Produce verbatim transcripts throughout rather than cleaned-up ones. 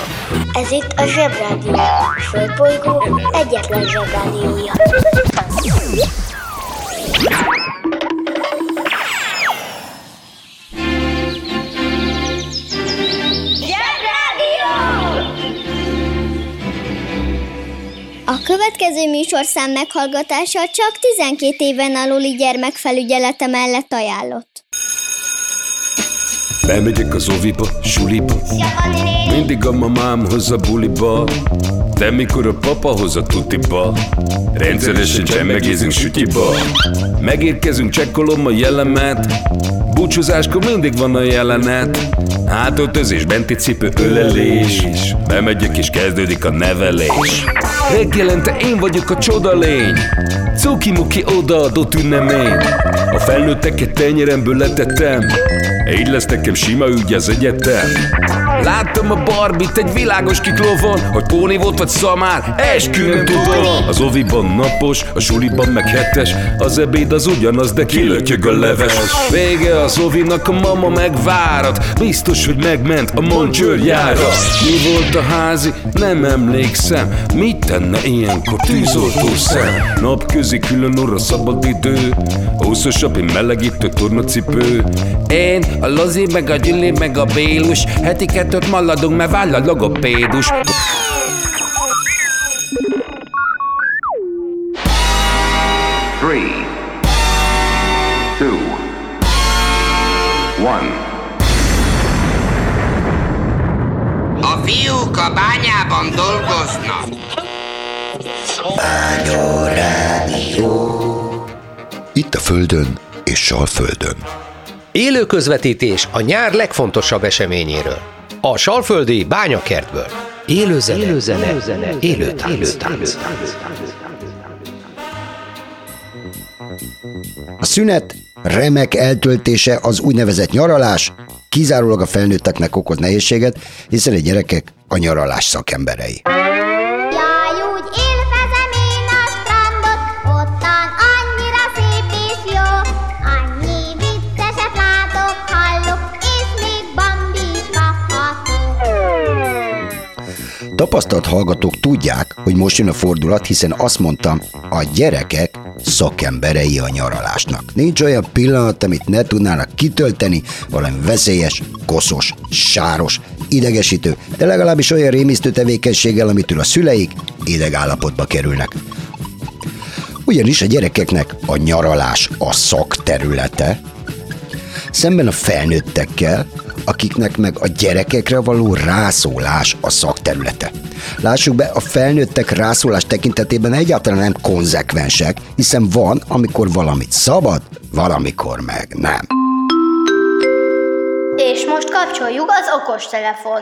Ez itt a Zsebrádió, a Földbolygó egyetlen Zsebrádiója. A következő műsorszám meghallgatása csak tizenkét éven aluli gyermekfelügyelete mellett ajánlott. Bemegyek az oviba, suliba, mindig a mamám hoz a buliba, de mikor a papa hoz a tutiba, rendszeresen csemmegézünk sütyiba. Megérkezünk, csekkolom a jellemet, búcsúzáskor mindig van a jelenet. Hátöltözés, benti cipő, ölelés, bemegyek és kezdődik a nevelés. Reggelente én vagyok a csoda lény, cuki-muki odaadott ünnemény. A felnőtteket tenyeremből letettem, így lesz nekem sima ügy az egyetem. Láttam a Barbit egy világos kiklovon, hogy póni volt vagy szamár, eskü nem tudom. Az oviban napos, a suliban meg hetes, az ebéd az ugyanaz, de kilötyög a leves. Vége az ovinak, a mama megvárat, biztos, hogy megment a Moncsőrjára. Mi volt a házi? Nem emlékszem, mit tenne ilyenkor tűzoltó szem? Napközi külön orra szabad idő, húszosabb, én melegítő tornacipő. Én, a Lozi, meg a Gyüli, meg a Bélus, heti kettőt maladunk, mert váll a logopédus. Three, two, one. A fiúk a bányában dolgoznak. Bányarádió. Itt a Földön és Salföldön. Élő közvetítés a nyár legfontosabb eseményéről. A salföldi bányakertből. Élő zene, élő zene, élő, zene, élő tánc. Élő tánc. A szünet remek eltöltése, az úgynevezett nyaralás kizárólag a felnőtteknek okoz nehézséget, hiszen a gyerekek a nyaralás szakemberei. Jaj, úgy élvezem én a strandot, ottan annyira szép és jó, annyi vicceset látok, hallok, és még Bambi is kapható. Tapasztalt hallgatók tudják, hogy most jön a fordulat, hiszen azt mondtam, a gyerekek szakemberei a nyaralásnak. Nincs olyan pillanat, amit ne tudnának kitölteni valami veszélyes, koszos, sáros, idegesítő, de legalábbis olyan rémisztő tevékenységgel, amitől a szüleik idegállapotba kerülnek. Ugyanis a gyerekeknek a nyaralás a szakterülete, szemben a felnőttekkel, akiknek meg a gyerekekre való rászólás a szakterülete. Lássuk be, a felnőttek rászólás tekintetében egyáltalán nem konzekvensek, hiszen van, amikor valamit szabad, valamikor meg nem. És most kapcsoljuk az okostelefon.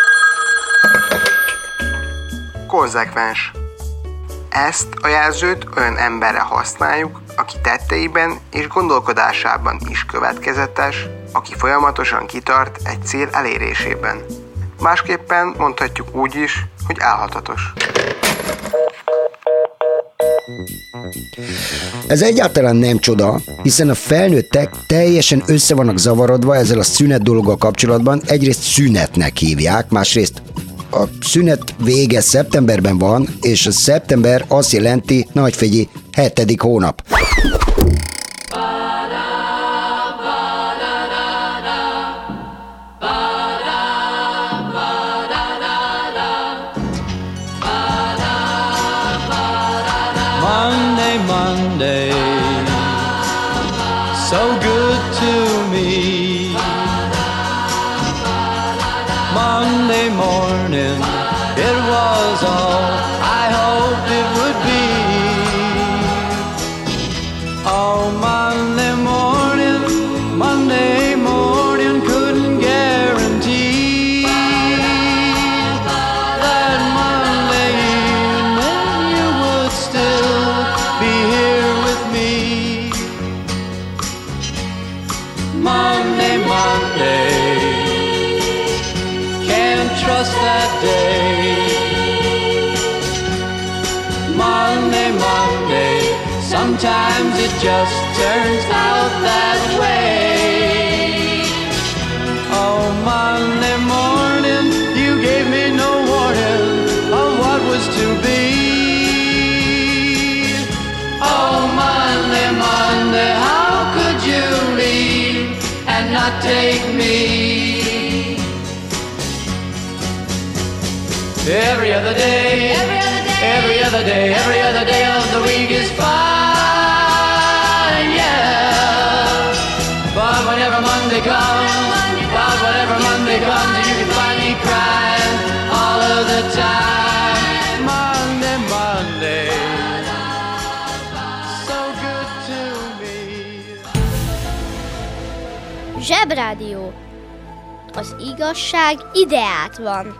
Konzekvens. Ezt a jelzőt olyan emberre használjuk, aki tetteiben és gondolkodásában is következetes, aki folyamatosan kitart egy cél elérésében. Másképpen mondhatjuk úgy is, hogy álhatatos. Ez egyáltalán nem csoda, hiszen a felnőttek teljesen össze vannak zavarodva ezzel a szünet dologgal kapcsolatban. Egyrészt szünetnek hívják, másrészt a szünet vége szeptemberben van, és a szeptember azt jelenti, nagy figyelj, hetedik hónap. Monday, Monday, so good to me. Monday morning, it was all I hoped it would be. Oh, Monday morning, Monday morning, couldn't guarantee that Monday evening you would still be here with me. Monday, Monday, can't trust that day. Monday, Monday, sometimes it just turns out that way. Oh, Monday morning, you gave me no Every other day, every other day, every other day, every other day of the week is fine, yeah. But whenever Monday comes, but whenever Monday comes, you can find me crying all of the time. Monday, Monday, so good to me. Zsebrádió. Az igazság ideát van.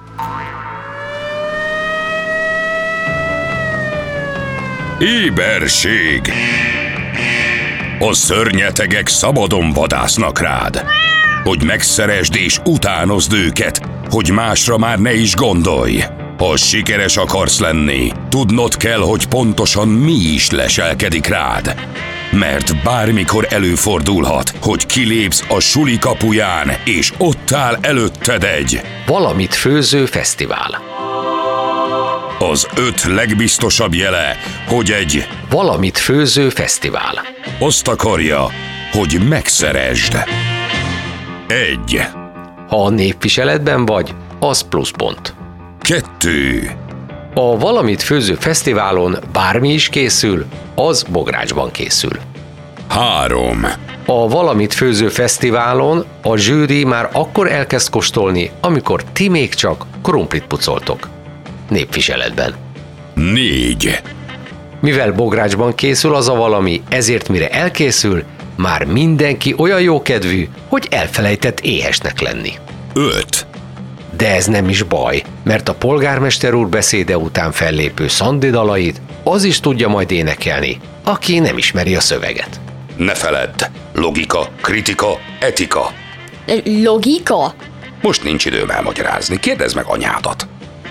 Éberség! A szörnyetegek szabadon vadásznak rád, hogy megszeresd és utánozd őket, hogy másra már ne is gondolj. Ha sikeres akarsz lenni, tudnod kell, hogy pontosan mi is leselkedik rád. Mert bármikor előfordulhat, hogy kilépsz a suli kapuján, és ott áll előtted egy valamit főző fesztivál. Az öt legbiztosabb jele, hogy egy valamit főző fesztivál azt akarja, hogy megszeresd. Egy. Ha a népviseletben vagy, az pluszpont. Kettő. A valamit főző fesztiválon bármi is készül, az bográcsban készül. Három. A valamit főző fesztiválon a zsűri már akkor elkezd kóstolni, amikor ti még csak krumplit pucoltok. Népviseletben. Négy. Mivel bográcsban készül az a valami, ezért mire elkészül, már mindenki olyan jókedvű, hogy elfelejtett éhesnek lenni. Öt. De ez nem is baj, mert a polgármester úr beszéde után fellépő Szandi dalait az is tudja majd énekelni, aki nem ismeri a szöveget. Ne feledd, logika, kritika, etika. Logika? Most nincs időm elmagyarázni, kérdezd meg anyádat.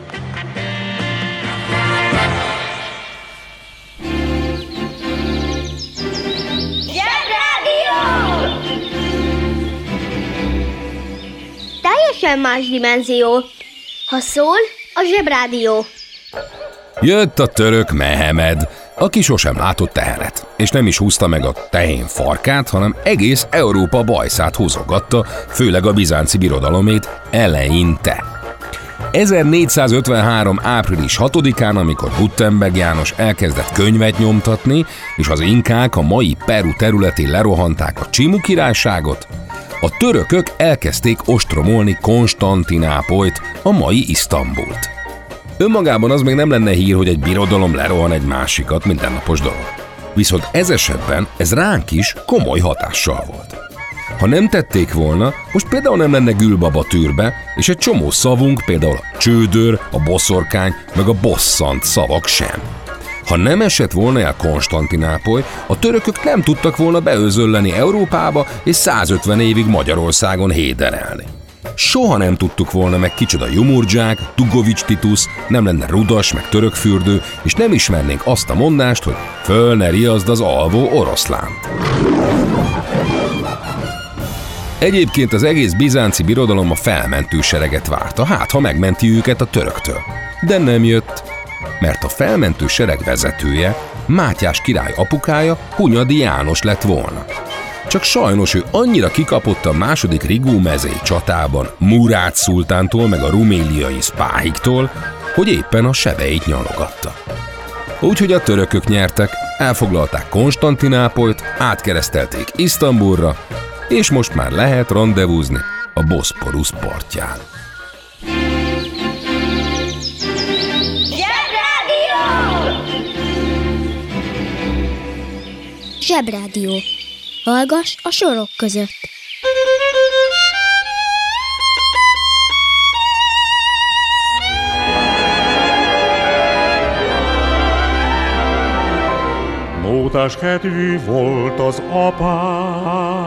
Teljesen más dimenzió. Ha szól, a Zsebrádió. Jött a török Mehemed, aki sosem látott tehenet, és nem is húzta meg a tehén farkát, hanem egész Európa bajszát húzogatta, főleg a bizánci birodalomét eleinte. ezernégyszázötvenhárom. április hatodikán, amikor Gutenberg János elkezdett könyvet nyomtatni, és az inkák a mai Peru területén lerohanták a Csimu királyságot, a törökök elkezdték ostromolni Konstantinápolyt, a mai Isztambult. Önmagában az még nem lenne hír, hogy egy birodalom lerohan egy másikat, mindennapos dolog. Viszont ez esetben ez ránk is komoly hatással volt. Ha nem tették volna, most például nem lenne Gülbaba Türbe, és egy csomó szavunk, például a csődör, a boszorkány, meg a bosszant szavak sem. Ha nem esett volna el Konstantinápoly, a törökök nem tudtak volna beözölleni Európába és százötven évig Magyarországon héderelni. Soha nem tudtuk volna meg kicsoda Jumurdzsák, Dugovics Titus, nem lenne Rudas, meg Törökfürdő, és nem ismernénk azt a mondást, hogy föl ne riaszd az alvó oroszlánt. Egyébként az egész bizánci birodalom a felmentő sereget várta, hát ha megmenti őket a töröktől. De nem jött, mert a felmentő sereg vezetője, Mátyás király apukája, Hunyadi János lett volna. Csak sajnos ő annyira kikapott a második Rigó-mezei csatában Murát szultántól meg a ruméliai Spáhiktól, hogy éppen a sebeit nyalogatta. Úgyhogy a törökök nyertek, elfoglalták Konstantinápolyt, átkeresztelték Isztambulra, és most már lehet randevúzni a Boszporusz partján. Zsebrádió. Hallgass a sorok között. Mótás kedvű volt az apám.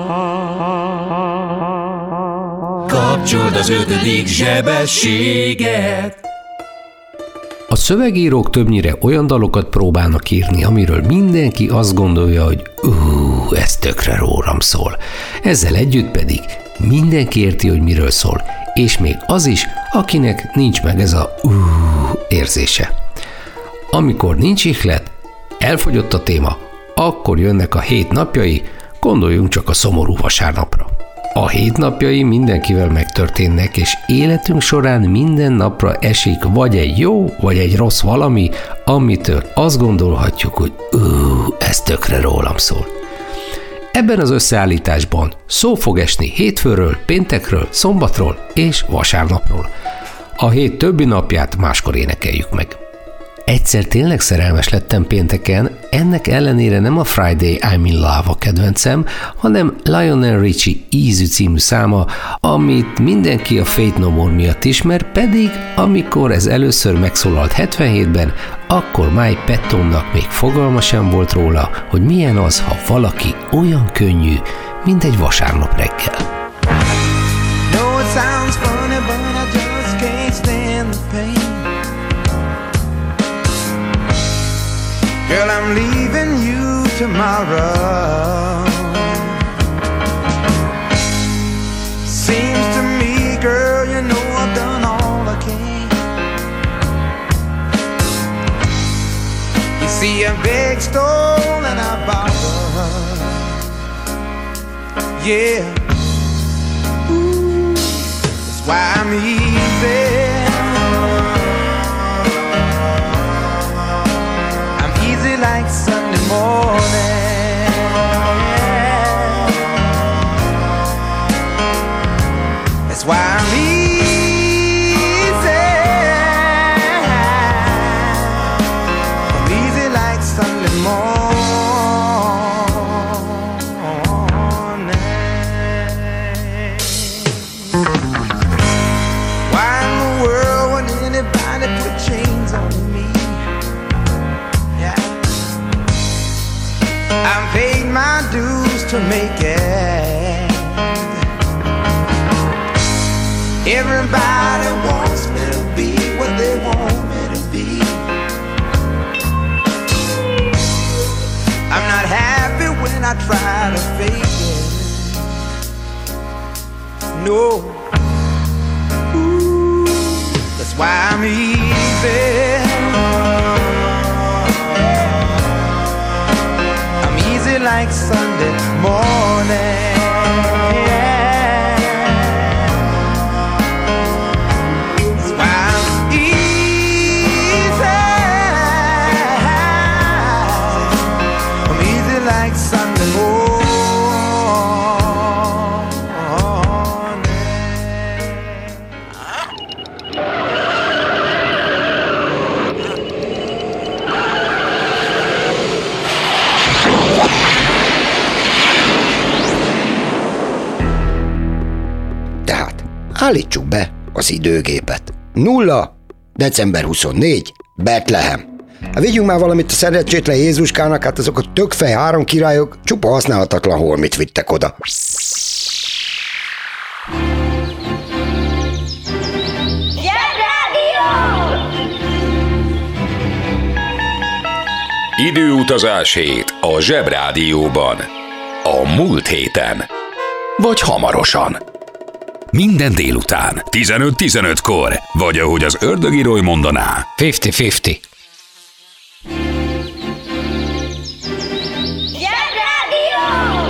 Kapcsold az ötödik zsebességet. A szövegírók többnyire olyan dalokat próbálnak írni, amiről mindenki azt gondolja, hogy ú, ez tökre rólam szól. Ezzel együtt pedig mindenki érti, hogy miről szól, és még az is, akinek nincs meg ez a ú érzése. Amikor nincs ihlet, elfogyott a téma, akkor jönnek a hét napjai, gondoljunk csak a szomorú vasárnapra. A hétnapjai mindenkivel megtörténnek, és életünk során minden napra esik vagy egy jó, vagy egy rossz valami, amitől azt gondolhatjuk, hogy ú, ez tökre rólam szól. Ebben az összeállításban szó fog esni hétfőről, péntekről, szombatról és vasárnapról. A hét többi napját máskor énekeljük meg. Egyszer tényleg szerelmes lettem pénteken, ennek ellenére nem a Friday I'm in Love a kedvencem, hanem Lionel Richie Easy című száma, amit mindenki a Faith No More miatt ismer, pedig amikor ez először megszólalt hetvenhétben, akkor Mike Pattonnak még fogalma sem volt róla, hogy milyen az, ha valaki olyan könnyű, mint egy vasárnap reggel. No, it sounds funny, but I just can't stand the pain. Girl, I'm leaving you tomorrow. Seems to me, girl, you know I've done all I can. You see, I begged, stole, and I borrowed. Yeah. Ooh, that's why I'm easy. Like Sunday morning. That's why I'm easy. I'm easy like Sunday morning. Why in the world would anybody put chains on me? I've paid my dues to make it. Everybody wants me to be what they want me to be. I'm not happy when I try to fake it. No. Ooh, that's why I'm easy. Like Sunday morning. That's why I'm easy. I'm easy like Sunday morning. Állítsuk be az időgépet. Nulla, december huszonnégy, Betlehem. Hát vigyünk már valamit a szerencsétlen Jézuskának, hát azok a tökfej három királyok csupa használhatatlan holmit vittek oda. Időutazás hét a Zsebrádióban. A múlt héten. Vagy hamarosan. Minden délután, tizenöt tizenötkor, vagy ahogy az ördögírói mondaná, fifty-fifty. Zsebrádió!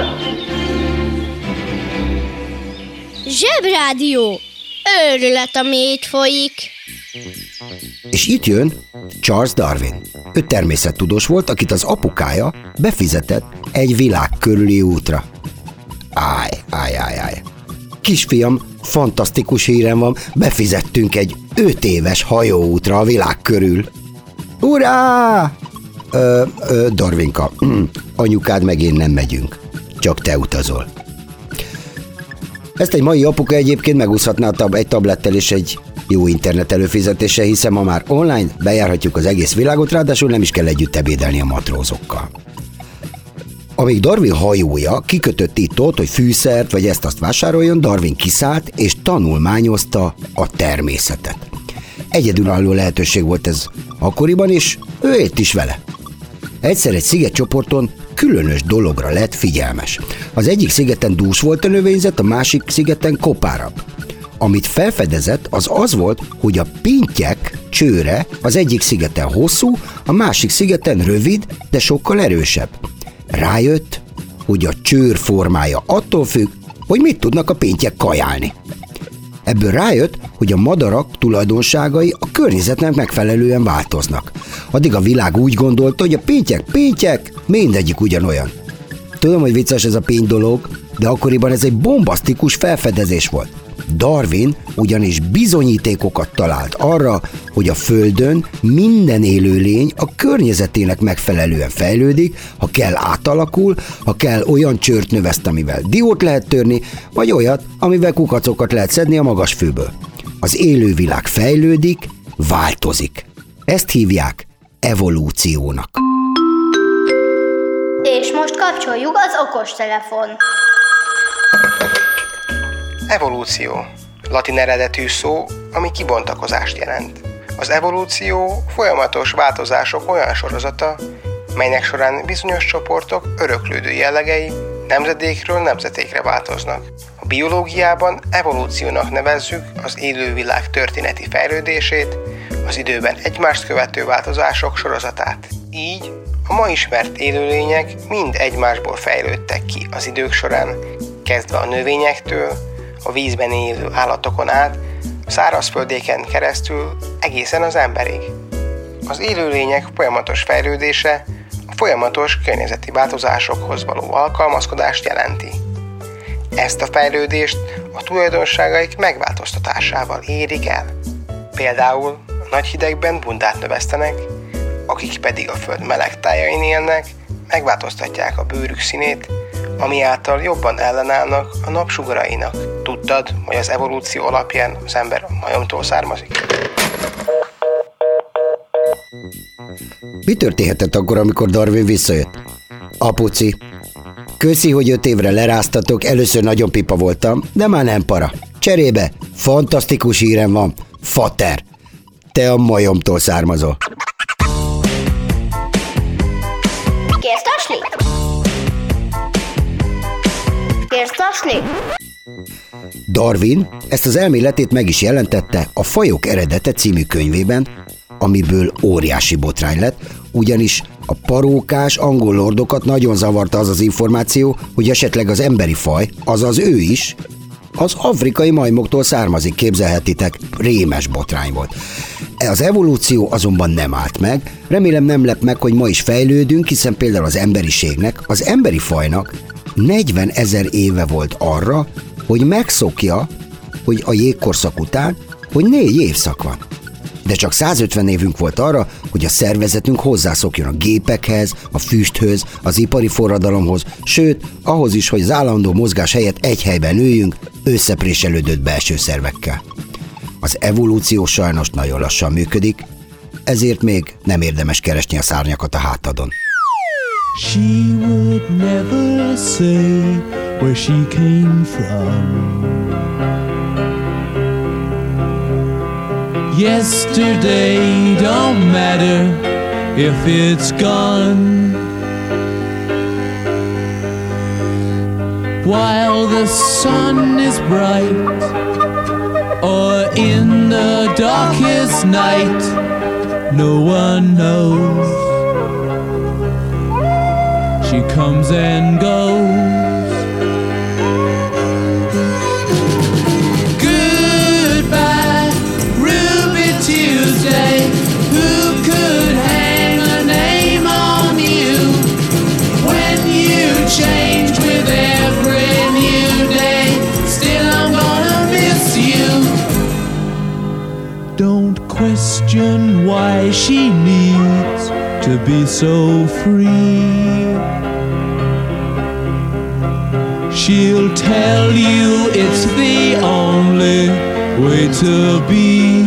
Zsebrádió! Őrület, ami itt folyik. És itt jön Charles Darwin. Ő természettudós volt, akit az apukája befizetett egy világ körüli útra. Áj, áj, áj, áj. Kisfiam, fantasztikus hírem van, befizettünk egy öt éves hajóútra a világ körül. Urá! Ö, ö, Darwinka, anyukád meg én nem megyünk, csak te utazol. Ezt egy mai apuka egyébként megúszhatná egy tablettel és egy jó internet előfizetéssel, hiszen ma már online bejárhatjuk az egész világot, ráadásul nem is kell együtt ebédelni a matrózokkal. Amíg Darwin hajója kikötött itt-ott, hogy fűszert vagy ezt-azt vásároljon, Darwin kiszállt és tanulmányozta a természetet. Egyedülálló lehetőség volt ez akkoriban, és ő élt is vele. Egyszer egy szigetcsoporton különös dologra lett figyelmes. Az egyik szigeten dús volt a növényzet, a másik szigeten kopárabb. Amit felfedezett, az az volt, hogy a pintyek csőre az egyik szigeten hosszú, a másik szigeten rövid, de sokkal erősebb. Rájött, hogy a csőr formája attól függ, hogy mit tudnak a péntyek kajálni. Ebből rájött, hogy a madarak tulajdonságai a környezetnek megfelelően változnak. Addig a világ úgy gondolta, hogy a péntyek péntyek, mindegyik ugyanolyan. Tudom, hogy vicces ez a pénty dolog, de akkoriban ez egy bombasztikus felfedezés volt. Darwin ugyanis bizonyítékokat talált arra, hogy a Földön minden élőlény a környezetének megfelelően fejlődik, ha kell átalakul, ha kell olyan csőrt növeszt, amivel diót lehet törni, vagy olyat, amivel kukacokat lehet szedni a magas főből. Az élővilág fejlődik, változik. Ezt hívják evolúciónak. És most kapcsoljuk az okostelefon. Evolúció. Latin eredetű szó, ami kibontakozást jelent. Az evolúció folyamatos változások olyan sorozata, melynek során bizonyos csoportok öröklődő jellegei nemzedékről nemzedékre változnak. A biológiában evolúciónak nevezzük az élővilág történeti fejlődését, az időben egymást követő változások sorozatát. Így a ma ismert élőlények mind egymásból fejlődtek ki az idők során, kezdve a növényektől, a vízben élő állatokon át, szárazföldéken keresztül egészen az emberig. Az élőlények folyamatos fejlődése a folyamatos környezeti változásokhoz való alkalmazkodást jelenti. Ezt a fejlődést a tulajdonságaik megváltoztatásával érik el. Például a nagy hidegben bundát növesztenek, akik pedig a föld meleg tájain élnek, megváltoztatják a bőrük színét, ami által jobban ellenállnak a napsugarainak. Tudtad, hogy az evolúció alapján az ember a majomtól származik? Mi történhetett akkor, amikor Darwin visszajött? Apuci, köszi, hogy öt évre leráztatok, először nagyon pipa voltam, de már nem para. Cserébe fantasztikus hírem van, fater, te a majomtól származol. Kérsz tasni? Kérsz tasni? Darwin ezt az elméletét meg is jelentette a Fajok eredete című könyvében, amiből óriási botrány lett, ugyanis a parókás angol lordokat nagyon zavarta az az információ, hogy esetleg az emberi faj, azaz ő is, az afrikai majmoktól származik, képzelhetitek, rémes botrány volt. Az evolúció azonban nem állt meg, remélem nem lep meg, hogy ma is fejlődünk, hiszen például az emberiségnek, az emberi fajnak negyvenezer éve volt arra, hogy megszokja, hogy a jégkorszak után, hogy négy évszak van. De csak százötven évünk volt arra, hogy a szervezetünk hozzászokjon a gépekhez, a füsthöz, az ipari forradalomhoz, sőt, ahhoz is, hogy az állandó mozgás helyett egy helyben üljünk, összepréselődött belső szervekkel. Az evolúció sajnos nagyon lassan működik, ezért még nem érdemes keresni a szárnyakat a hátadon. She would never say where she came from. Yesterday don't matter if it's gone. While the sun is bright or in the darkest night, no one knows. She comes and goes. Goodbye, Ruby Tuesday. Who could hang a name on you when you change with every new day? Still I'm gonna miss you. Don't question why she needs to be so free. She'll tell you it's the only way to be.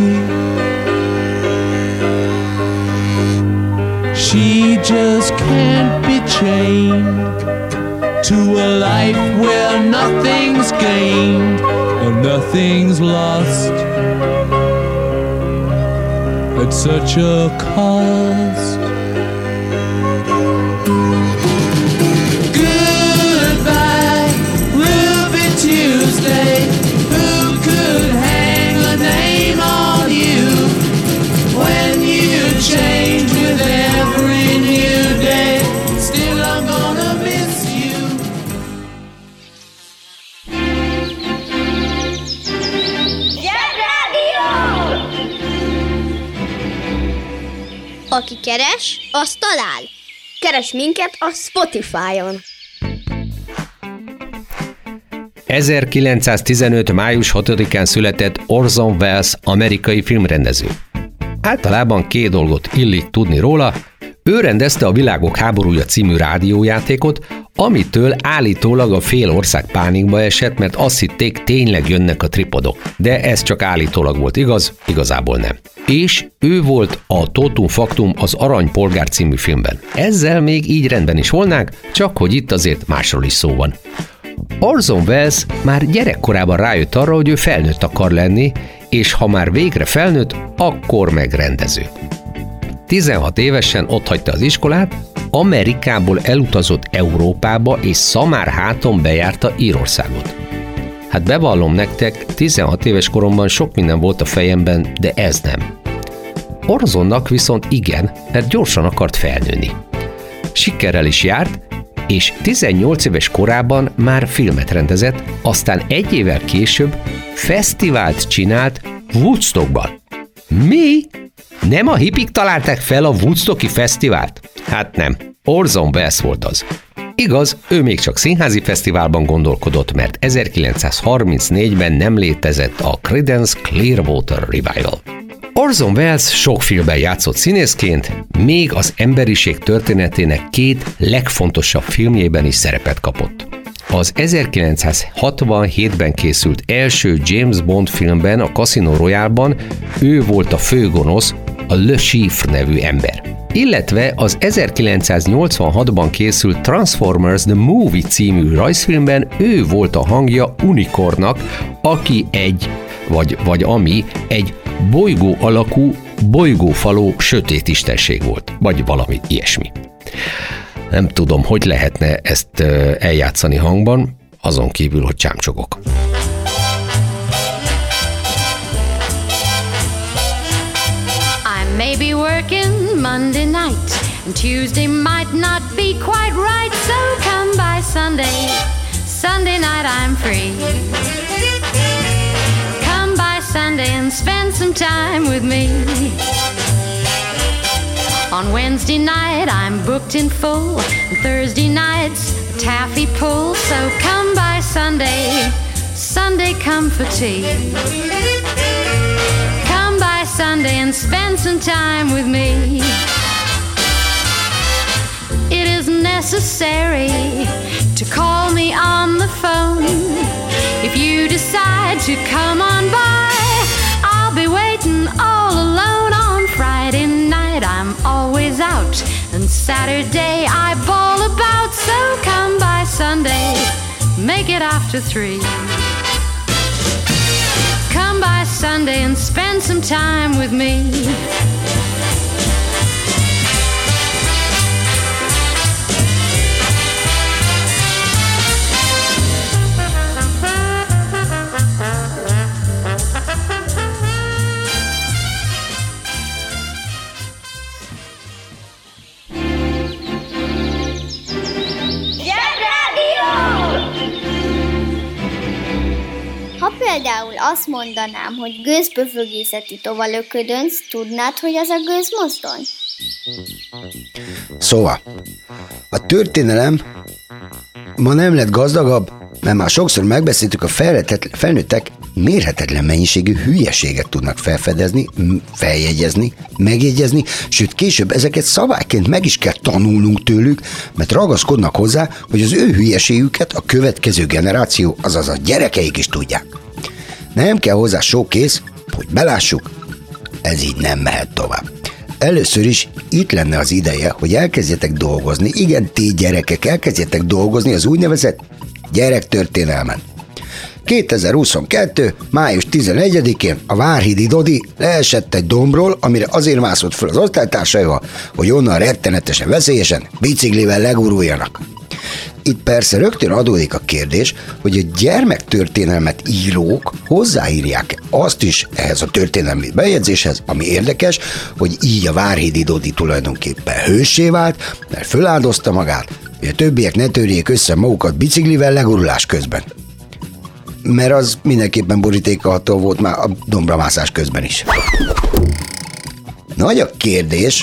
She just can't be chained to a life where nothing's gained and nothing's lost at such a cost. Tuesday, who could hang a name on you when you change with every new day? Still I'm gonna miss you. Aki keres, az talál. Keres minket a Spotify-on. ezerkilencszáztizenöt. május hatodikán született Orson Welles amerikai filmrendező. Általában két dolgot illik tudni róla. Ő rendezte a Világok háborúja című rádiójátékot, amitől állítólag a fél ország pánikba esett, mert azt hitték, tényleg jönnek a tripodok. De ez csak állítólag volt igaz, igazából nem. És ő volt a Totum Faktum az Aranypolgár című filmben. Ezzel még így rendben is volnánk, csak hogy itt azért másról is szó van. Orson Welles már gyerekkorában rájött arra, hogy ő felnőtt akar lenni, és ha már végre felnőtt, akkor meg rendező. tizenhat évesen otthagyta az iskolát, Amerikából elutazott Európába, és szamár háton bejárta Írországot. Hát bevallom nektek, tizenhat éves koromban sok minden volt a fejemben, de ez nem. Orsonnak viszont igen, mert gyorsan akart felnőni. Sikerrel is járt, és tizennyolc éves korában már filmet rendezett, aztán egy évvel később fesztivált csinált Woodstockban. Mi? Nem a hippik találták fel a Woodstocki fesztivált? Hát nem, Orson Welles volt az. Igaz, ő még csak színházi fesztiválban gondolkodott, mert ezerkilencszázharmincnégyben nem létezett a Creedence Clearwater Revival. Orson Welles sok filmben játszott színészként, még az emberiség történetének két legfontosabb filmjében is szerepet kapott. Az ezerkilencszázhatvanhétben készült első James Bond filmben, a Casino Royale-ban ő volt a főgonosz, a Le Chiffre nevű ember. Illetve az ezerkilencszáznyolcvanhatban készült Transformers The Movie című rajzfilmben ő volt a hangja Unicornnak, aki egy, vagy, vagy ami egy bolygó alakú, bolygófaló sötét istenség volt, vagy valami ilyesmi. Nem tudom, hogy lehetne ezt eljátszani hangban, azon kívül, hogy csámcsogok. I may be working Monday night, and Tuesday might not be quite right, so come by Sunday, Sunday night I'm free. Come by Sunday and spend some time with me. On Wednesday night I'm booked in full, and Thursday night's a taffy pull, so come by Sunday, Sunday come for tea. Come by Sunday and spend some time with me. It is necessary to call me on the phone. If you decide to come on by, I'll be waiting all alone. On Friday night I'm always out, and Saturday I ball about, so come by Sunday, make it after three. Come by Sunday and spend some time with me. Például azt mondanám, hogy gőzpöfögészeti tovalöködönc, tudnád, hogy az a gőzmozdony? Szóval, a történelem ma nem lett gazdagabb, mert már sokszor megbeszéltük, a felnőttek mérhetetlen mennyiségű hülyeséget tudnak felfedezni, feljegyezni, megjegyezni, sőt később ezeket szabályként meg is kell tanulnunk tőlük, mert ragaszkodnak hozzá, hogy az ő hülyeségüket a következő generáció, azaz a gyerekeik is tudják. Nem kell hozzá sok kész, hogy belássuk, ez így nem mehet tovább. Először is itt lenne az ideje, hogy elkezdjetek dolgozni, igen, ti gyerekek, elkezdjetek dolgozni az úgynevezett gyerektörténelmen. kétezer-huszonkettő. május tizenegyedikén a Várhidi Dodi leesett egy dombról, amire azért mászott föl az osztálytársaival, hogy onnan rettenetesen veszélyesen biciklivel leguruljanak. Itt persze rögtön adódik a kérdés, hogy a gyermektörténelmet írók hozzáírják azt is ehhez a történelmi bejegyzéshez, ami érdekes, hogy így a Várhidi Dodi tulajdonképpen hőssé vált, mert föláldozta magát, hogy a többiek ne törjék össze magukat biciklivel legurulás közben. Mert az mindenképpen borítékolható volt már a dombramászás közben is. Nagy a kérdés,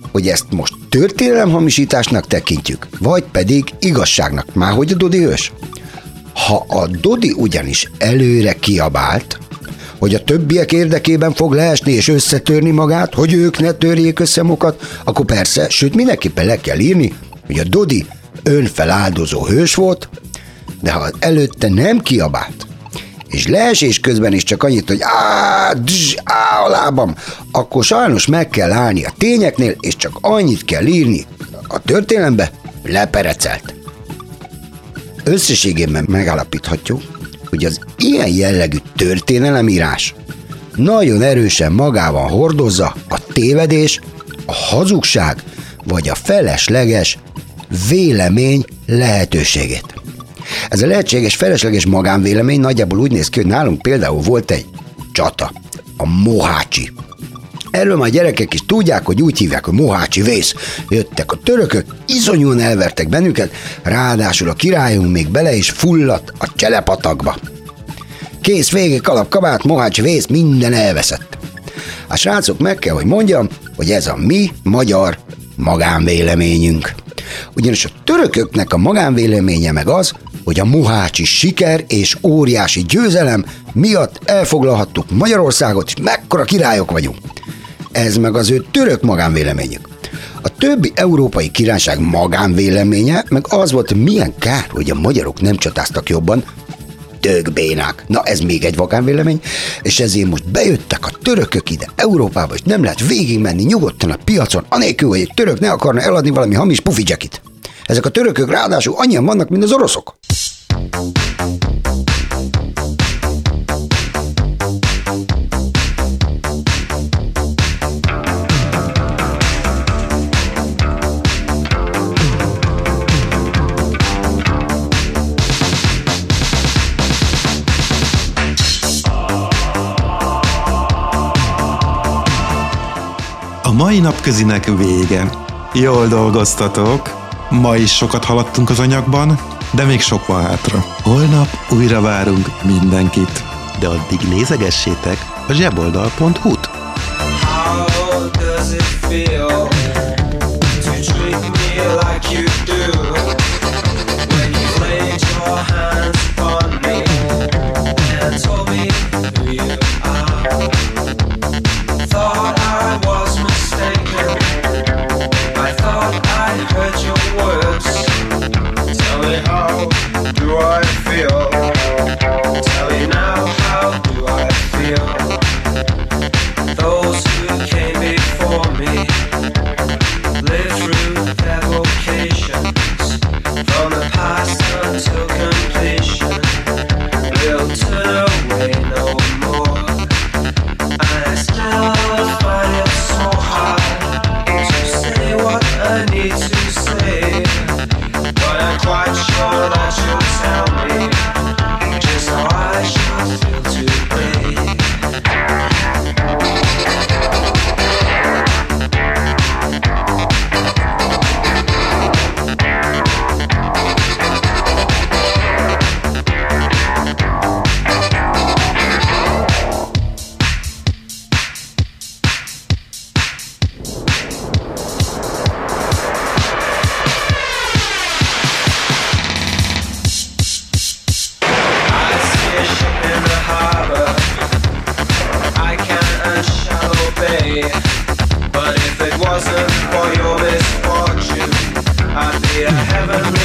hogy ezt most történelemhamisításnak tekintjük, vagy pedig igazságnak. Már hogy a Dodi hős? Ha a Dodi ugyanis előre kiabált, hogy a többiek érdekében fog leesni és összetörni magát, hogy ők ne törjék össze magukat, akkor persze, sőt mindenképpen le kell írni, hogy a Dodi önfeláldozó hős volt, de ha előtte nem kiabált, és leesés közben is csak annyit, hogy áh, dzs, áh, a lábam, akkor sajnos meg kell állni a tényeknél, és csak annyit kell írni a történelembe, leperecelt. Összességében megállapíthatjuk, hogy az ilyen jellegű történelemírás nagyon erősen magában hordozza a tévedés, a hazugság vagy a felesleges vélemény lehetőségét. Ez a lehetséges felesleges magánvélemény nagyjából úgy néz ki, hogy nálunk például volt egy csata, a Mohácsi. Erről már gyerekek is tudják, hogy úgy hívják, hogy Mohácsi vész. Jöttek a törökök, iszonyúan elvertek bennünket, ráadásul a királyunk még bele is fulladt a Cselepatakba. Kész, vége, kalap, kabát, Mohácsi vész, minden elveszett. A srácok, meg kell, hogy mondjam, hogy ez a mi magyar magánvéleményünk. Ugyanis a törököknek a magánvéleménye meg az, hogy a mohácsi siker és óriási győzelem miatt elfoglalhattuk Magyarországot, és mekkora királyok vagyunk. Ez meg az ő török magánvéleményük. A többi európai királyság magánvéleménye meg az volt, milyen kár, hogy a magyarok nem csatáztak jobban, tök bénák. Na ez még egy magánvélemény, és ezért most bejöttek a törökök ide Európába, és nem lehet végigmenni nyugodtan a piacon, anélkül, hogy egy török ne akarna eladni valami hamis pufidzsekit. Ezek a törökök ráadásul annyian vannak, mint az oroszok. A mai napközinek vége. Jól dolgoztatok. Ma is sokat haladtunk az anyagban, de még sok van hátra. Holnap újra várunk mindenkit. De addig nézegessétek a zseboldal pont hu-t. How does it feel to treat me like you do? When you laid your hands on me and told me who you are. Thought I was mistaken. I thought I heard your words. Tell me, how do I feel? Tell me now, how do I feel? Those who came before me lived through their vocations, from the past until completion. They'll turn away no more. And I still find it so hard to say what I need to say, but I'm quite sure that you'll tell me just how I should feel today. But if it wasn't for your misfortune, I'd be a heavenly